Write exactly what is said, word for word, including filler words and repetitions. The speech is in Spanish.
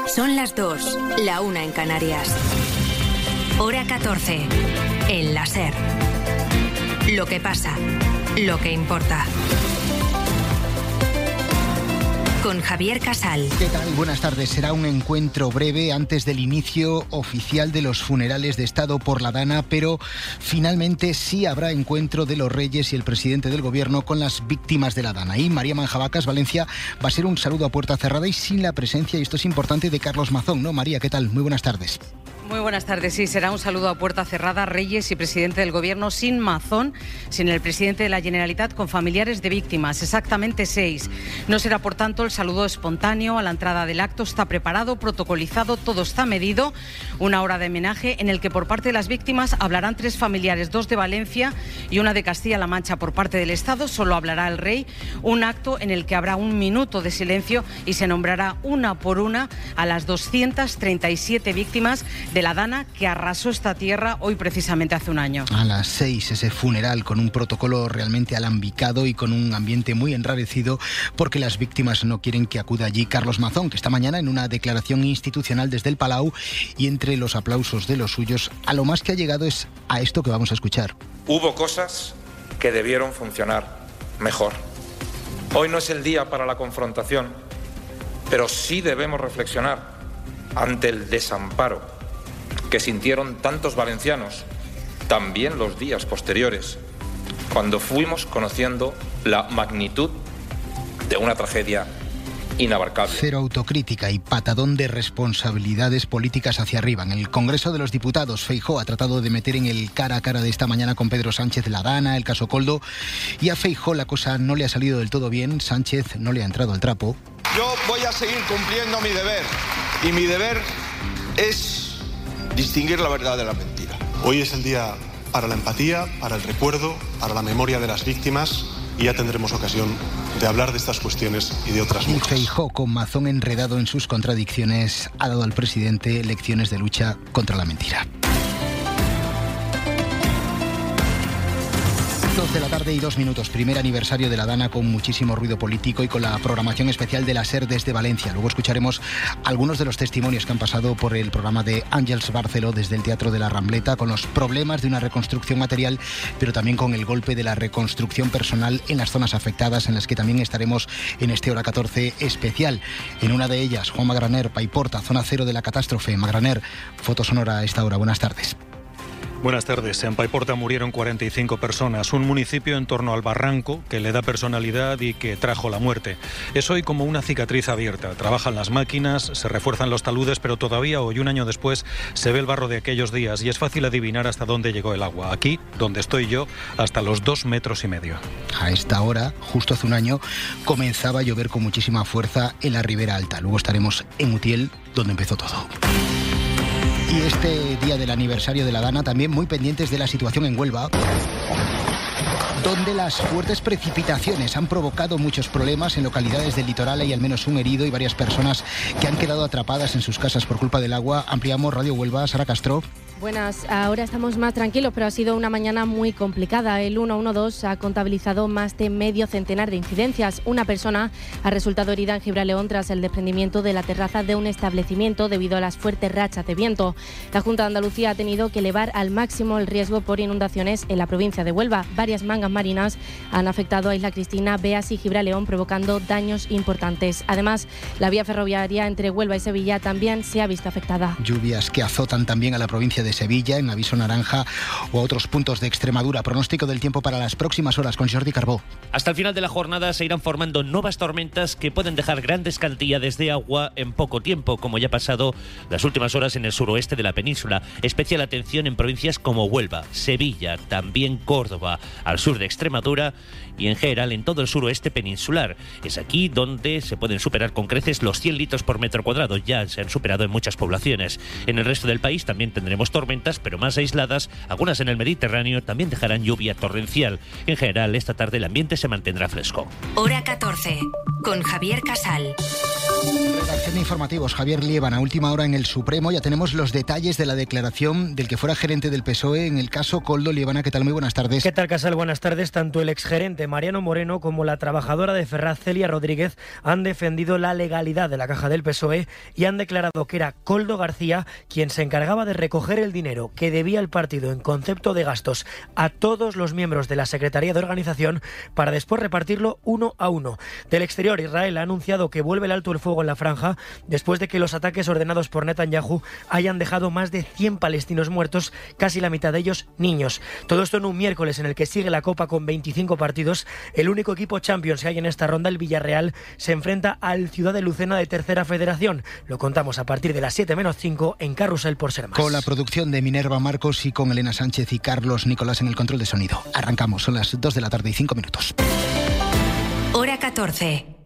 Son las dos, la una en Canarias. Hora catorce, en la SER. Lo que pasa, lo que importa. Con Javier Casal. ¿Qué tal? Buenas tardes. Será un encuentro breve antes del inicio oficial de los funerales de Estado por la Dana, pero finalmente sí habrá encuentro de los Reyes y el presidente del Gobierno con las víctimas de la Dana. Y María Manjabacas, Valencia, va a ser un saludo a puerta cerrada y sin la presencia, y esto es importante, de Carlos Mazón, ¿no? María, ¿qué tal? Muy buenas tardes. Muy buenas tardes. Sí, será un saludo a puerta cerrada, Reyes y presidente del Gobierno sin Mazón, sin el presidente de la Generalitat, con familiares de víctimas, exactamente seis. No será, por tanto, el saludo espontáneo a la entrada del acto. Está preparado, protocolizado, todo está medido. Una hora de homenaje en el que por parte de las víctimas hablarán tres familiares, dos de Valencia y una de Castilla-La Mancha por parte del Estado. Solo hablará el rey. Un acto en el que habrá un minuto de silencio y se nombrará una por una a las doscientas treinta y siete víctimas de la Dana que arrasó esta tierra hoy precisamente hace un año. A las seis ese funeral con un protocolo realmente alambicado y con un ambiente muy enrarecido porque las víctimas no quieren que acuda allí Carlos Mazón, que esta mañana en una declaración institucional desde el Palau y entre los aplausos de los suyos, a lo más que ha llegado es a esto que vamos a escuchar. Hubo cosas que debieron funcionar mejor. Hoy no es el día para la confrontación, pero sí debemos reflexionar ante el desamparo que sintieron tantos valencianos, también los días posteriores, cuando fuimos conociendo la magnitud de una tragedia inabarcable. Cero autocrítica y patadón de responsabilidades políticas hacia arriba. En el Congreso de los Diputados, Feijóo ha tratado de meter en el cara a cara de esta mañana con Pedro Sánchez la Dana, el caso Koldo, y a Feijóo la cosa no le ha salido del todo bien. Sánchez no le ha entrado al trapo. Yo voy a seguir cumpliendo mi deber, y mi deber es distinguir la verdad de la mentira. Hoy es el día para la empatía, para el recuerdo, para la memoria de las víctimas, y ya tendremos ocasión de hablar de estas cuestiones y de otras muchas. Y Feijóo, con Mazón enredado en sus contradicciones, ha dado al presidente lecciones de lucha contra la mentira. dos de la tarde y dos minutos, primer aniversario de la Dana con muchísimo ruido político y con la programación especial de la SER desde Valencia. Luego escucharemos algunos de los testimonios que han pasado por el programa de Àngels Barceló desde el Teatro de la Rambleta, con los problemas de una reconstrucción material, pero también con el golpe de la reconstrucción personal en las zonas afectadas, en las que también estaremos en este Hora catorce especial. En una de ellas, Juan Magraner, Paiporta, zona cero de la catástrofe. Magraner, foto sonora a esta hora. Buenas tardes. Buenas tardes. En Paiporta murieron cuarenta y cinco personas, un municipio en torno al barranco que le da personalidad y que trajo la muerte. Es hoy como una cicatriz abierta. Trabajan las máquinas, se refuerzan los taludes, pero todavía hoy, un año después, se ve el barro de aquellos días y es fácil adivinar hasta dónde llegó el agua. Aquí, donde estoy yo, hasta los dos metros y medio. A esta hora, justo hace un año, comenzaba a llover con muchísima fuerza en la Ribera Alta. Luego estaremos en Utiel, donde empezó todo. Y este día del aniversario de la Dana también muy pendientes de la situación en Huelva, donde las fuertes precipitaciones han provocado muchos problemas en localidades del litoral. Hay al menos un herido y varias personas que han quedado atrapadas en sus casas por culpa del agua. Ampliamos Radio Huelva. Sara Castro. Buenas, ahora estamos más tranquilos, pero ha sido una mañana muy complicada. El ciento doce ha contabilizado más de medio centenar de incidencias. Una persona ha resultado herida en Gibraleón tras el desprendimiento de la terraza de un establecimiento debido a las fuertes rachas de viento. La Junta de Andalucía ha tenido que elevar al máximo el riesgo por inundaciones en la provincia de Huelva. Varias mangas marinas han afectado a Isla Cristina, Beas y Gibraleón, provocando daños importantes. Además, la vía ferroviaria entre Huelva y Sevilla también se ha visto afectada. Lluvias que azotan también a la provincia de Sevilla, en aviso naranja, o a otros puntos de Extremadura. Pronóstico del tiempo para las próximas horas con Jordi Carbó. Hasta el final de la jornada se irán formando nuevas tormentas que pueden dejar grandes cantidades de agua en poco tiempo, como ya ha pasado las últimas horas en el suroeste de la península. Especial atención en provincias como Huelva, Sevilla, también Córdoba, al sur de Extremadura y en general en todo el suroeste peninsular. Es aquí donde se pueden superar con creces los cien litros por metro cuadrado. Ya se han superado en muchas poblaciones. En el resto del país también tendremos tormentas tormentas, pero más aisladas. Algunas en el Mediterráneo también dejarán lluvia torrencial. En general, esta tarde el ambiente se mantendrá fresco. Hora catorce, con Javier Casal. Redacción de informativos, Javier Lieban. A última hora en el Supremo ya tenemos los detalles de la declaración del que fuera gerente del P S O E en el caso Koldo Liebana. ¿Qué tal? Muy buenas tardes. ¿Qué tal, Casal? Buenas tardes. Tanto el exgerente Mariano Moreno como la trabajadora de Ferraz, Celia Rodríguez, han defendido la legalidad de la caja del P S O E y han declarado que era Koldo García quien se encargaba de recoger el dinero que debía el partido en concepto de gastos a todos los miembros de la Secretaría de Organización para después repartirlo uno a uno. Del exterior, Israel ha anunciado que vuelve el alto el fuego en la franja después de que los ataques ordenados por Netanyahu hayan dejado más de cien palestinos muertos, casi la mitad de ellos niños. Todo esto en un miércoles en el que sigue la Copa con veinticinco partidos. El único equipo Champions que hay en esta ronda, el Villarreal, se enfrenta al Ciudad de Lucena de Tercera Federación. Lo contamos a partir de las siete menos cinco en Carrusel por ser más. Con la producción de Minerva Marcos y con Elena Sánchez y Carlos Nicolás en el control de sonido. Arrancamos, son las dos de la tarde y cinco minutos. Hora catorce.